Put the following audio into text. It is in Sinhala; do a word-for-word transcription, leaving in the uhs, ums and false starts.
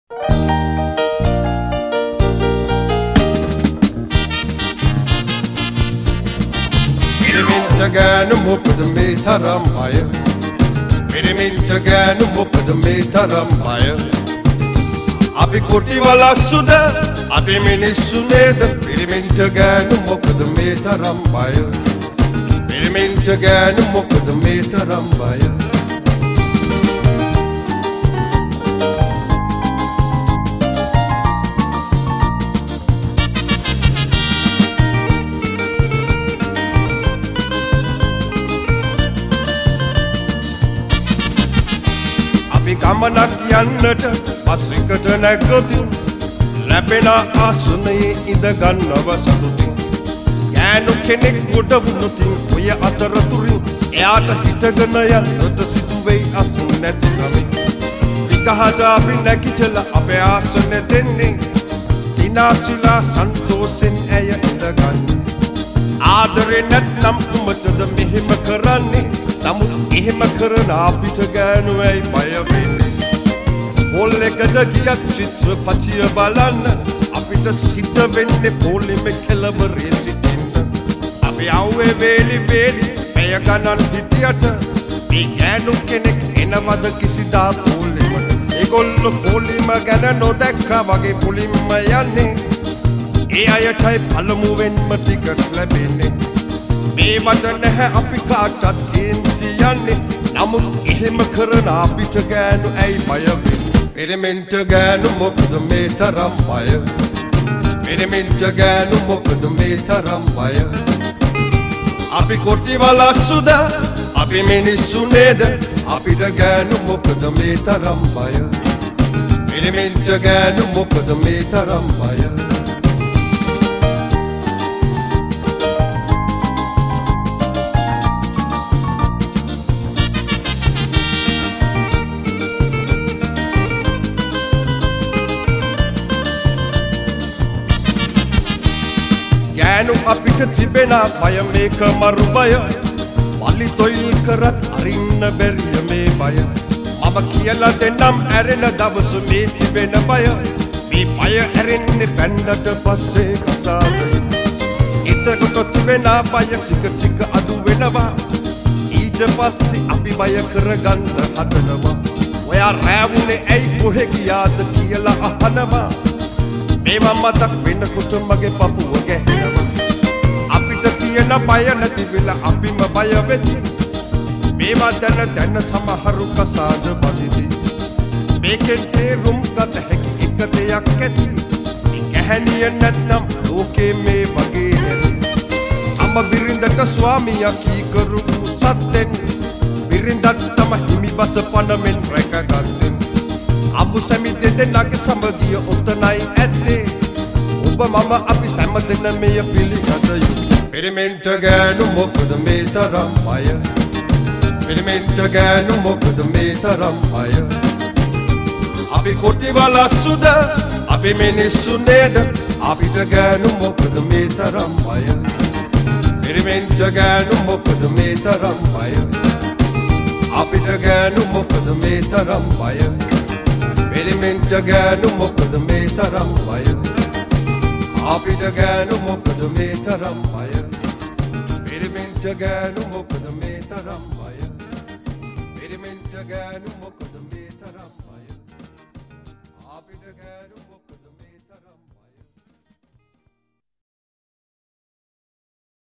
Ganu mukad me taram maya mere minta ganu mukad me taram maya abi koti wala suda abi minissu neda mere minta ganu mukad me taram maya mere minta ganu mukad me taram maya ගමනක් යන්නට බස් එකට නැග්ගොතින් ලැබෙන ආසනයේ ඉඳ ගන්නව සතුටින් ගෑනු කෙනෙක් ගොඩ වුණොතින් ඔය අතරතුරින් එයාට හිටගෙන යන්නට සිදුවෙයි අසුන් නැති කමින් විකහට අපි නැගිටලා අපේ ආසන දෙන්නේ සිනාසිලා සන්තෝෂෙන් ඇය ඉඳගන්නේ ආදරේ නැත්නම් කුමටද මෙහෙම කරන්නේ නමුත් එහෙම කරන අපිට ගෑනු ඇයි බය වෙන්නේ පොල්ලෙකට ගියක් චිත්‍රපටිය බලන්න අපිට සිද්ධ වෙන්නේ පොල්ලෙම කෙළවරේ සිටින්න අපි ආවේ වේලි වේලි පැය ගණන් හිටියට මේ ගෑනු කෙනෙක් එනවද කිසිදා පොල්ලෙමට ඒගොල්ලෝ පොල්ලෙම ගැන නොදැක්කා වගේ පොලින්ම යන්නේ ඒ අයටයි පළමුවෙන්ම ටිකට් ලැබෙන්නේ මේ වද නැහැ අපි කාටත් කේන්ති යන්නේ නමුත් එහෙම කරන අපිට ගෑනු ඇයි බය වෙන්නේ පෙරමෙන්ට ගෑනු මොකද මේ තරම් බය පෙරමෙන්ට ගෑනු මොකද මේ තරම් බය අපි කොටි වලස්සුද අපි මිනිස්සු නේද අපිට ගෑනු මොකද මේ තරම් බය පෙරමෙන්ට ගෑනු මොකද මේ තරම් බය ගෑනු අපිට තිබෙන බය මේක මරු බය වලි තොයිල් කරත් අරින්න බැරිය මේ බය මම කියලා දෙන්නම් ඇරෙන දවස මේ තිබෙන බය මේ බය ඇරෙන්නේ පැන්නට පස්සේ කසාදයි එතකොට තිබෙන බය ටික ටික අඩු වෙනවා ඊට පස්සේ අපි බය කරගන්න හදනවා ඔයා රැවුනේ ඇයි කොහෙ ගියාද කියලා අහනවා මේවා මතක් වෙනකොට මගේ පපුව ගැහෙනවා අපිට තියෙන බය නැති වෙලා අපිම බය වෙති මේවා දැන දැන සමහරු කසාද බදිති මේකෙන් තේරුම් ගත හැකි එක දෙයක් ඇති මේ ගැහැණිය නැත්නම් ලෝකේ මේ වගේ නැති අම්ම බිරිඳට ස්වාමියා කීකරු සත්‍යෙන් බිරිඳට තම හිමි බස පනමෙන් රැකගත්තෙන් අබු සැමි දෙදෙනාගේ සමගිය ඔතනයි ඇත්තේ ඔබ මම අපි සැම දෙන මෙය පිළිගත යුතුයි පෙරමෙන්ට ගෑනු මොකද මේ තරම් බය පෙරමෙන්ට ගෑනු මොකද මේ තරම් බය අපි කොටි වලස්සුද අපි මිනිස්සු නේද අපිට ගෑනු මොකද මේ තරම් බය පෙරමෙන්ට ගෑනු මොකද මේ තරම් බය අපිට ගෑනු මොකද මේ තරම් බය පෙරමෙන්ට ගෑනු මොකද මේ තරම් බය අපිට ගෑනු මොකද මේ තරම් බය පෙරමෙන්ට ගෑනු මොකද මේ තරම් බය පෙරමෙන්ට ගෑනු මොකද මේ තරම් බය අපිට ගෑනු